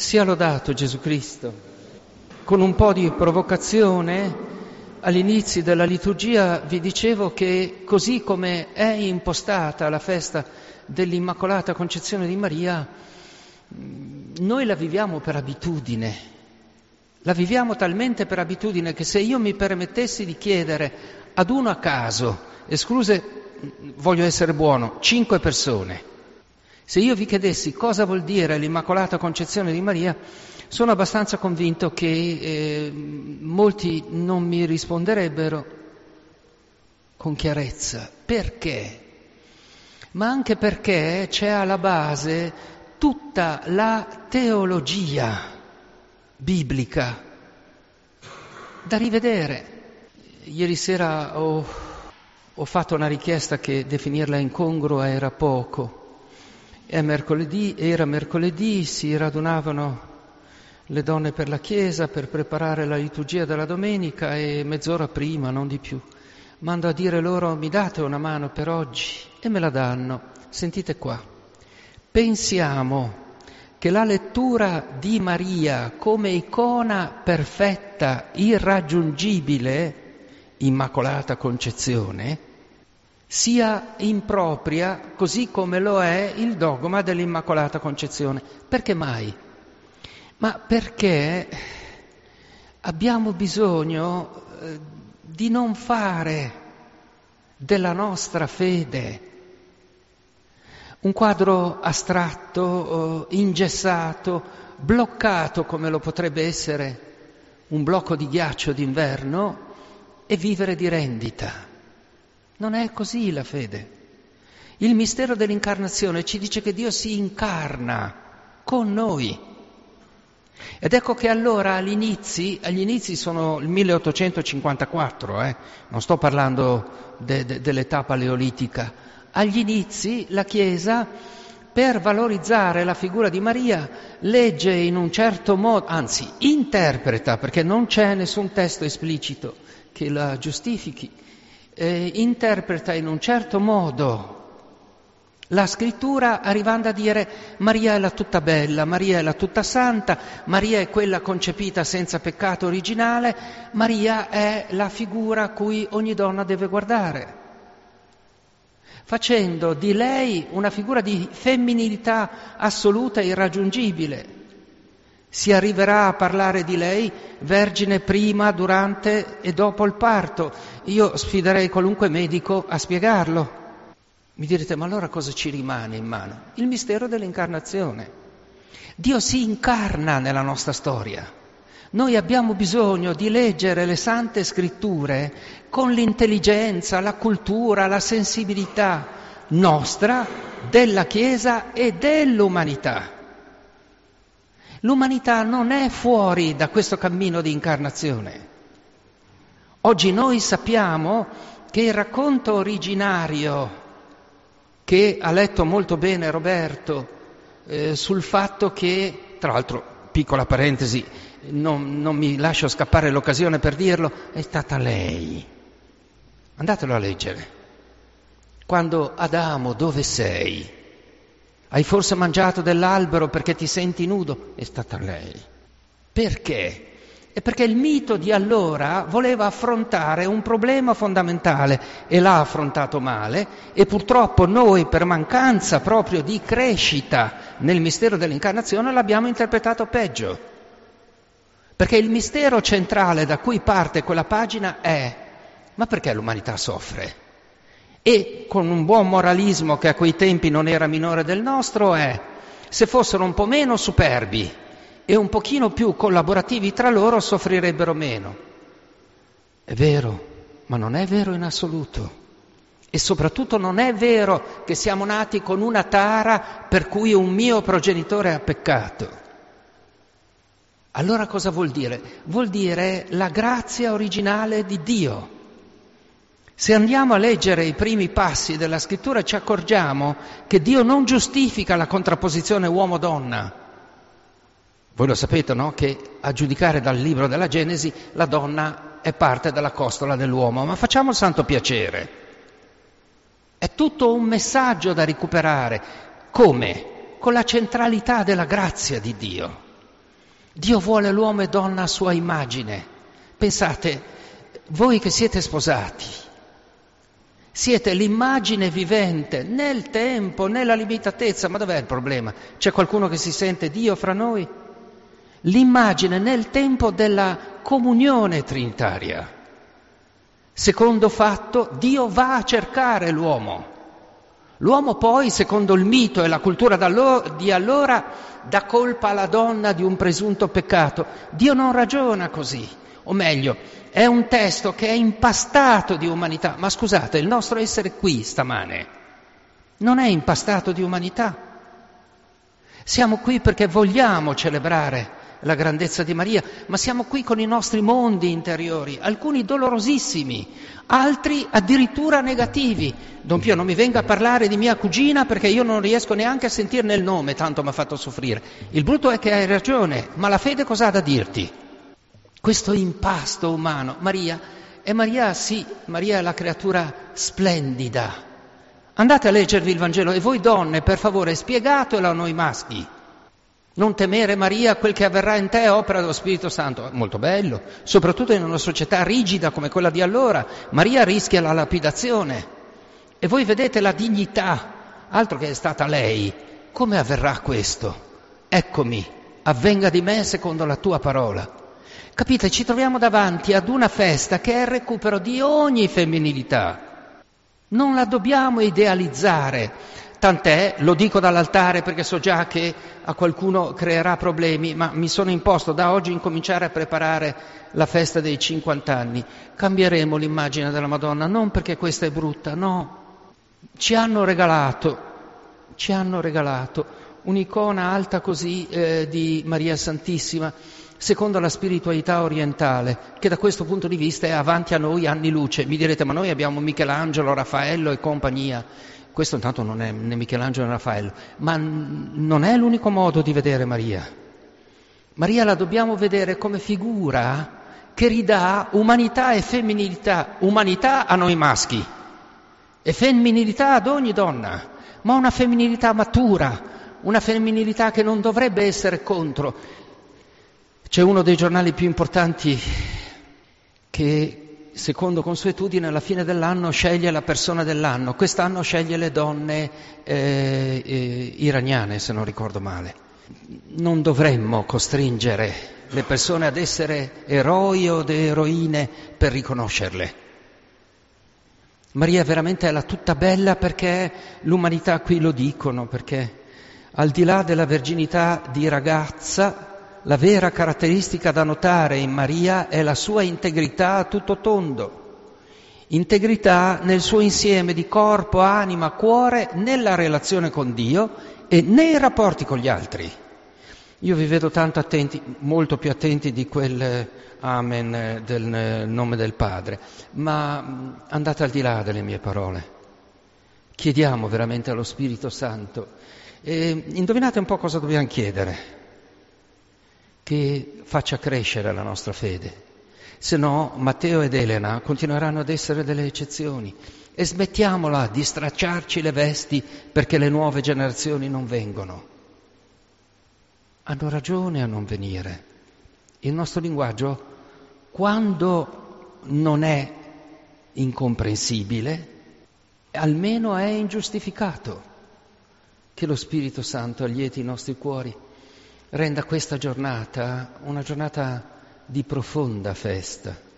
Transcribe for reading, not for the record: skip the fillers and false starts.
Sia lodato Gesù Cristo. Con un po' di provocazione, all'inizio della liturgia vi dicevo che così come è impostata la festa dell'Immacolata Concezione di Maria, noi la viviamo per abitudine. La viviamo talmente per abitudine che se io mi permettessi di chiedere ad uno a caso, escluse, voglio essere buono, 5 persone, se io vi chiedessi cosa vuol dire l'Immacolata Concezione di Maria, sono abbastanza convinto che molti non mi risponderebbero con chiarezza. Perché? Ma anche perché c'è alla base tutta la teologia biblica da rivedere. Ieri sera ho fatto una richiesta che definirla incongrua era poco. Era mercoledì, si radunavano le donne per la chiesa per preparare la liturgia della domenica e mezz'ora prima, non di più, mando a dire loro: mi date una mano per oggi? E me la danno. Sentite qua. Pensiamo che la lettura di Maria come icona perfetta, irraggiungibile, Immacolata Concezione, sia impropria, così come lo è il dogma dell'Immacolata Concezione. Perché mai? Ma perché abbiamo bisogno di non fare della nostra fede un quadro astratto, ingessato, bloccato come lo potrebbe essere un blocco di ghiaccio d'inverno, e vivere di rendita. Non è così la fede. Il mistero dell'incarnazione ci dice che Dio si incarna con noi. Ed ecco che allora agli inizi sono il 1854, non sto parlando dell'età paleolitica. Agli inizi la Chiesa, per valorizzare la figura di Maria, legge in un certo modo, anzi interpreta, perché non c'è nessun testo esplicito che la giustifichi, interpreta in un certo modo la scrittura, arrivando a dire: Maria è la tutta bella, Maria è la tutta santa, Maria è quella concepita senza peccato originale, Maria è la figura a cui ogni donna deve guardare, facendo di lei una figura di femminilità assoluta e irraggiungibile. Si arriverà a parlare di lei vergine prima, durante e dopo il parto. Io sfiderei qualunque medico a spiegarlo. Mi direte: ma allora cosa ci rimane in mano? Il mistero dell'incarnazione. Dio si incarna nella nostra storia. Noi abbiamo bisogno di leggere le Sante Scritture con l'intelligenza, la cultura, la sensibilità nostra, della Chiesa e dell'umanità. L'umanità non è fuori da questo cammino di incarnazione. Oggi noi sappiamo che il racconto originario, che ha letto molto bene Roberto, sul fatto che, tra l'altro, piccola parentesi, non mi lascio scappare l'occasione per dirlo, è stata lei. Andatelo a leggere. Quando: Adamo, dove sei? Hai forse mangiato dell'albero perché ti senti nudo? È stata lei. Perché? È perché il mito di allora voleva affrontare un problema fondamentale e l'ha affrontato male, e purtroppo noi, per mancanza proprio di crescita nel mistero dell'incarnazione, l'abbiamo interpretato peggio. Perché il mistero centrale da cui parte quella pagina è: ma perché l'umanità soffre? E con un buon moralismo che a quei tempi non era minore del nostro è: se fossero un po' meno superbi e un pochino più collaborativi tra loro, soffrirebbero meno. È vero, ma non è vero in assoluto. E soprattutto non è vero che siamo nati con una tara per cui un mio progenitore ha peccato. Allora cosa vuol dire? Vuol dire la grazia originale di Dio. Se andiamo a leggere i primi passi della scrittura ci accorgiamo che Dio non giustifica la contrapposizione uomo-donna. Voi lo sapete, no? Che a giudicare dal libro della Genesi la donna è parte della costola dell'uomo, ma facciamo il santo piacere. È tutto un messaggio da recuperare. Come? Con la centralità della grazia di Dio. Dio vuole l'uomo e donna a sua immagine. Pensate, voi che siete sposati, siete l'immagine vivente nel tempo, nella limitatezza. Ma dov'è il problema? C'è qualcuno che si sente Dio fra noi? L'immagine nel tempo della comunione trinitaria. Secondo fatto, Dio va a cercare l'uomo. L'uomo poi, secondo il mito e la cultura di allora, dà colpa alla donna di un presunto peccato. Dio non ragiona così, o meglio, è un testo che è impastato di umanità. Ma scusate, il nostro essere qui stamane non è impastato di umanità. Siamo qui perché vogliamo celebrare la grandezza di Maria, ma siamo qui con i nostri mondi interiori, alcuni dolorosissimi, altri addirittura negativi. Don Pio, non mi venga a parlare di mia cugina perché io non riesco neanche a sentirne il nome, tanto mi ha fatto soffrire. Il brutto è che hai ragione, ma la fede cosa ha da dirti? Questo impasto umano. Maria è la creatura splendida. Andate a leggervi il Vangelo e voi donne, per favore, spiegatelo a noi maschi. Non temere, Maria, quel che avverrà in te è opera dello Spirito Santo. Molto bello, soprattutto in una società rigida come quella di allora. Maria rischia la lapidazione. E voi vedete la dignità, altro che è stata lei. Come avverrà questo? Eccomi, avvenga di me secondo la tua parola. Capite, ci troviamo davanti ad una festa che è il recupero di ogni femminilità. Non la dobbiamo idealizzare. Tant'è, lo dico dall'altare perché so già che a qualcuno creerà problemi, ma mi sono imposto da oggi incominciare a preparare la festa dei 50 anni. Cambieremo l'immagine della Madonna, non perché questa è brutta, no. Ci hanno regalato un'icona alta così di Maria Santissima, secondo la spiritualità orientale, che da questo punto di vista è avanti a noi anni luce. Mi direte, ma noi abbiamo Michelangelo, Raffaello e compagnia. Questo intanto non è né Michelangelo né Raffaello, ma non è l'unico modo di vedere Maria. Maria la dobbiamo vedere come figura che ridà umanità e femminilità, umanità a noi maschi e femminilità ad ogni donna, ma una femminilità matura, una femminilità che non dovrebbe essere contro. C'è uno dei giornali più importanti che, secondo consuetudine, alla fine dell'anno sceglie la persona dell'anno. Quest'anno sceglie le donne iraniane, se non ricordo male. Non dovremmo costringere le persone ad essere eroi o eroine per riconoscerle. Maria veramente è la tutta bella perché l'umanità qui lo dicono, perché al di là della verginità di ragazza, la vera caratteristica da notare in Maria è la sua integrità a tutto tondo, integrità nel suo insieme di corpo, anima, cuore, nella relazione con Dio e nei rapporti con gli altri. Io vi vedo tanto attenti, molto più attenti di quel amen del nome del Padre, ma andate al di là delle mie parole. Chiediamo veramente allo Spirito Santo. E indovinate un po' cosa dobbiamo chiedere? Che faccia crescere la nostra fede. Se no, Matteo ed Elena continueranno ad essere delle eccezioni e smettiamola di stracciarci le vesti perché le nuove generazioni non vengono. Hanno ragione a non venire. Il nostro linguaggio, quando non è incomprensibile, almeno è ingiustificato. Che lo Spirito Santo allieti i nostri cuori, renda questa giornata una giornata di profonda festa.